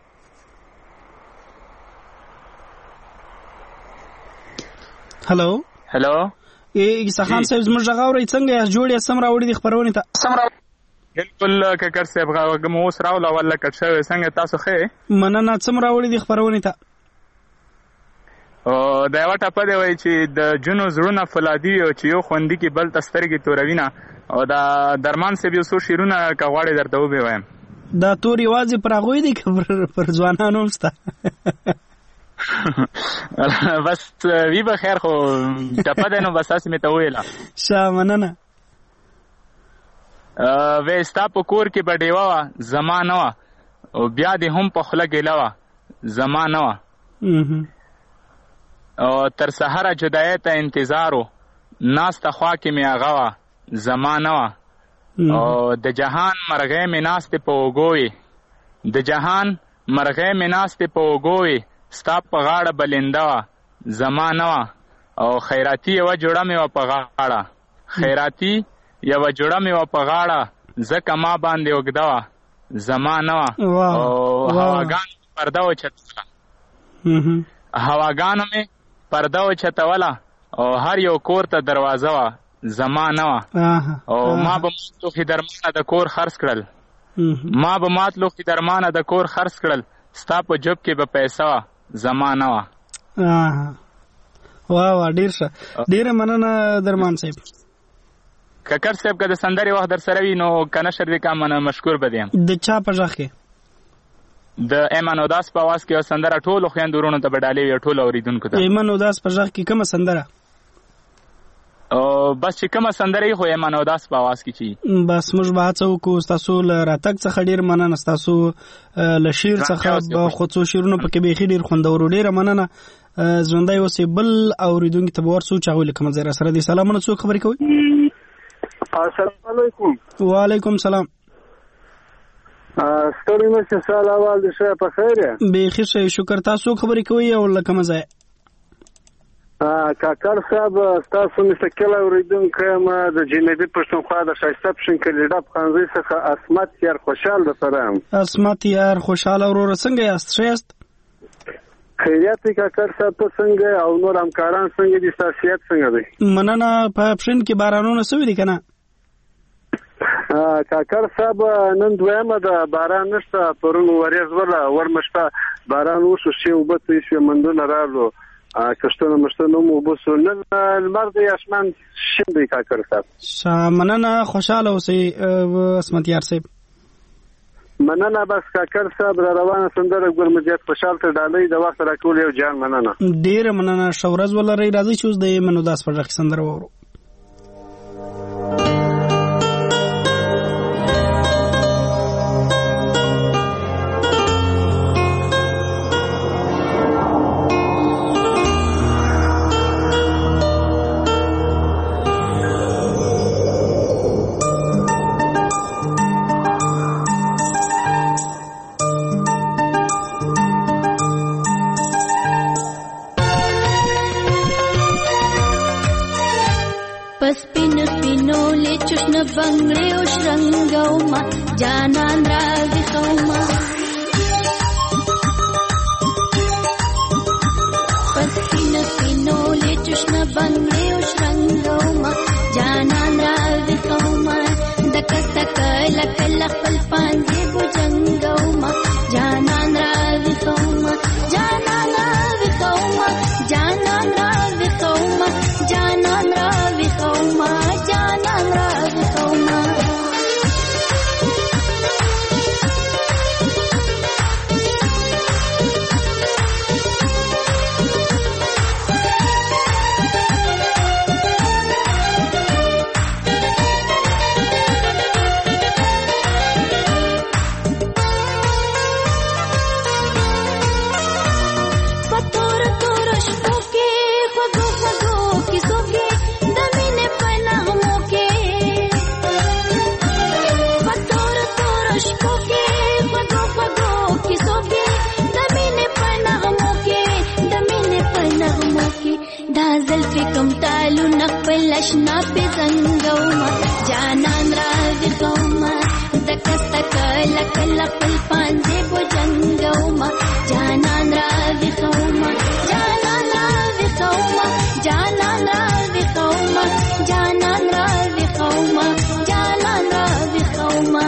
هلو عیسی خان صاحب زموږ غږ اورئ څنګه یاست جوړ یاست سم راوړي دي خبرونه ته بالکل ککړ صاحب غږ مو اوس راوړل ولا کټ شوی څنګه تاسو ښه مننه سم راوړي دي خبرونه ته او دا یوه ټپه دی وایي چې د جنو زړونه فولادي وي او چې یو خوندي کې بل ته سترګې توروي نه. او دا درمان صاحب یو څو شعرونه که غواړې درته وبې وایم. دا تور یوازې پر هغوی دی که پر ځوانانو هم شته؟ بس وي به خیر، خو ټپه دی نو بس هسې مې ته وویله. ښه، مننه. وی ستا په کور کې به ډېوه وه زما نه وه، او بیا دې هم په خوله ګیله وه زما نه وه. او تر سهره جدایۍ ته انتظار و، ناسته خوا کې مې هغه وه زما نه وه. او د جهان مرغۍ مې ناستې په اوږو وې، د جهان مرغۍ مې ناستې په اوږو وې، ستا په غاړه بلنده وه زما نه وه. او خیراتي یوه جوړه مې وه په غاړه، خیراتي یوه جوړه مې وه په غاړه، ځکه ما باندې اوږده وه زما نه وه. او هواګانو پرده وچتوله، هواګانو مې پرده وچتوله، او هر یو کور ته دروازه وه زما نه وه. او ما به مات لوښي درمانه د کور خرڅ کړل، ما به مات لوښي درمانه د کور خرڅ کړل، ستا په جوب کې به پیسه وه زما نه وه. واه ډېر ښه، ډېره مننه درمان صاحب. ککر صاحب که د سندرې وخت در سره وي نو که نشر دې کا منه مشکور به دیم. د چا په غږ کې؟ د ایمان اوداس په اواز کې یو سندره ټولو خویندو ورونو ته به ډالۍ وي، ټولو اورېدونکو ته. ایمان اوداس په غږ کې کومه سندره؟ بس چې کومه سندره یې خو ایمان اوداس په اواز کې چې بس موږ به هڅه وکړو ستاسو له راتګ څخه ډېر مننه، ستاسو له شعر څخه به خو څو شعرونه پکې بیخي ډېر خوندور، ډېره مننه. ژوندی اوسئ. بل اورېدونکي ته به ورسو چې هغوی له کومه ځای راسره دي. سلامونه، څوک خبرې کوئ؟ السلام علیکم. وعلیکم سلام. ستړي مشه، سال اول دې ښه په خیر یې؟ بیخي ښه، شکر. تاسو خبرې کوئ او له کومه ځای؟ کاکړ صاحب ستاسو مستقل اورېدونکی یم د جنوبي پښتونخوا د ښایسته پښین کلي ډب ښوونځي څخه عصمت یار خوشحال درسره یم. عصمت یار خوشحاله وروره، څنګه یاست؟ ښه یاست؟ خیریت دی کاکړ صاحب، ته څنګه او نور همکاران څنګه دي؟ ستاسیت څنګه دی؟ مننه. په پښین کې بارانونه سوي دي که نه؟ کاکړ صاحب نن دویمه ده، باران نشته. پرون وریځ وله، ورمه شپه باران وشو، شی اوبه توی شوې، مندونه راغلو، کښتونه مشتونه هم اوبه سو. نن لمر دی، اسمان شین دی کاکړ صاحب. مننه، خوشحاله اوسئ عصمت یار صاحب. مننه. بس کاکړ صاحب را روانه سندره ګورمجیت خوشحال ته ډالۍ د وخت راکول یو جان. مننه، ډېره مننه. ښه ورځ ولرئ. راځئ چې اوس د ایمن اوداس په غږ کې سندره واورو. بنگړې او شرنګوما جانان راځي خوما پسپین پینو له چشم بنگړې او شرنګوما جانان راځي خوما دک دک لک خپل پانځي بوجنګوما جانان راځي خوما جانان راځي خوما جانان راځي خوما جانان راځي خوما جانان راځي خوما لشنا په زنګوما جانان راځي کوما دک تک لک لک پانځه بوجنګوما جانان راځي کوما جانان راځي کوما جانان راځي کوما جانان راځي کوما جانان راځي کوما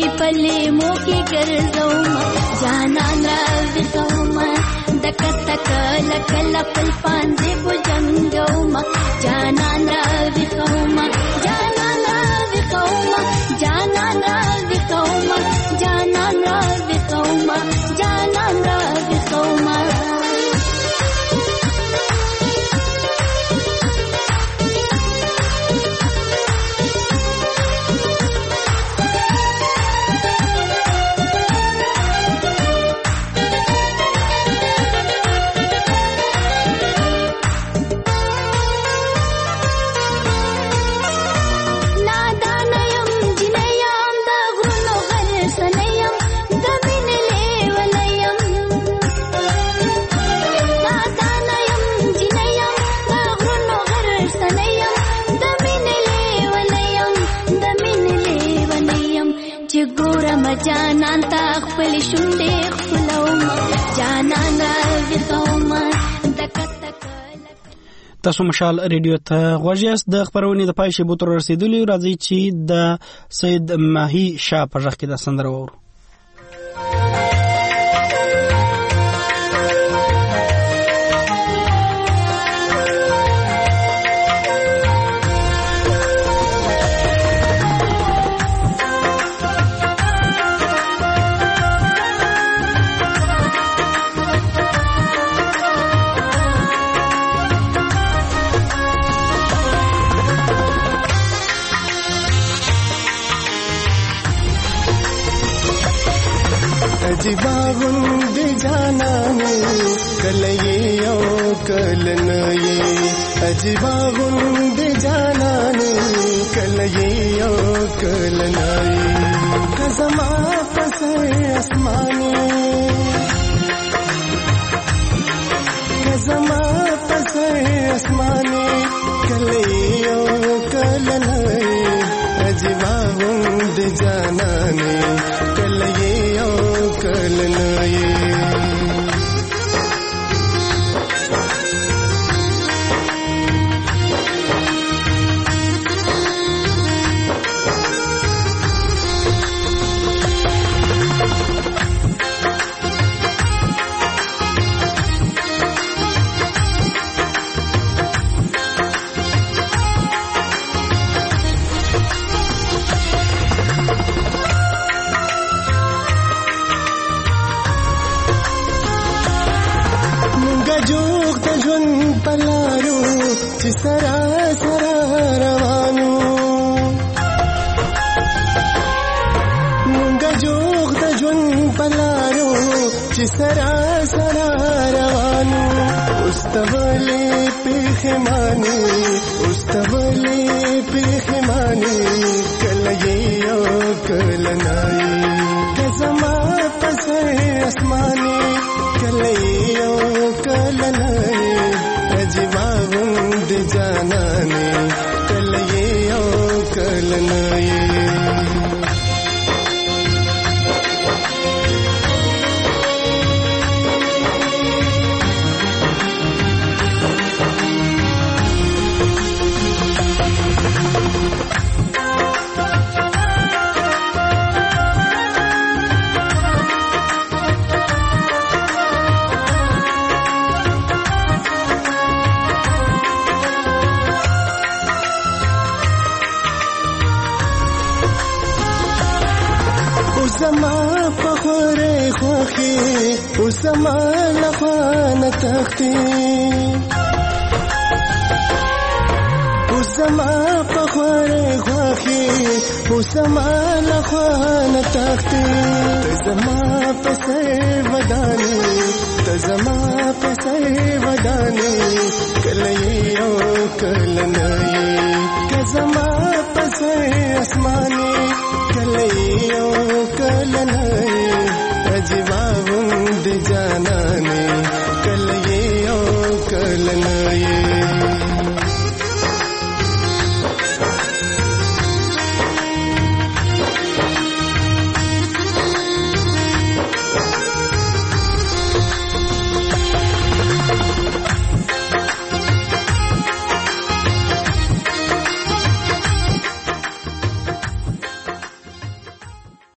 پلی پلی موکی ګرځوما جانان را وخوما دک تک لکل خپل پانځه بوجنګوما جانان را وخوما جانان را وخوما جانان را وخوما جانان را وخوما جانان را وخوما جانان تا خپل شونډې خپلوما جانان را وخوما تاسو مشال ریډیو ته غوږ یاست. د خبرونې د پای شیبو تر رسیدلی راځي چې د سید ماهی شاه په ژغ کې د سندره وورو. عجیبا غند جانانه کله یو کله نه عجیبا غند جانانه کله یو کله نه کزما پس اسمانه کزما پس اسمانه کله یو کله نه عجیبا غند جانانه کله یو کله نه سرا سرا روانو مونږ جوړ د ژوند پلارو چې سرا سرا روانو استولې پېخمانه استولې پېخمانه کله یو کله نه کزما پس اسمانه کله یو کله نه عجیبا غند جانانه کله یو کله نه زما پخوره خوخي او زما لخوانه تختي او زما پخوره خوخي او زما لخوانه تختي زما پسې وداني ته زما پسې وداني کله یو کله نه زما پسې اسماني کله یو کله نه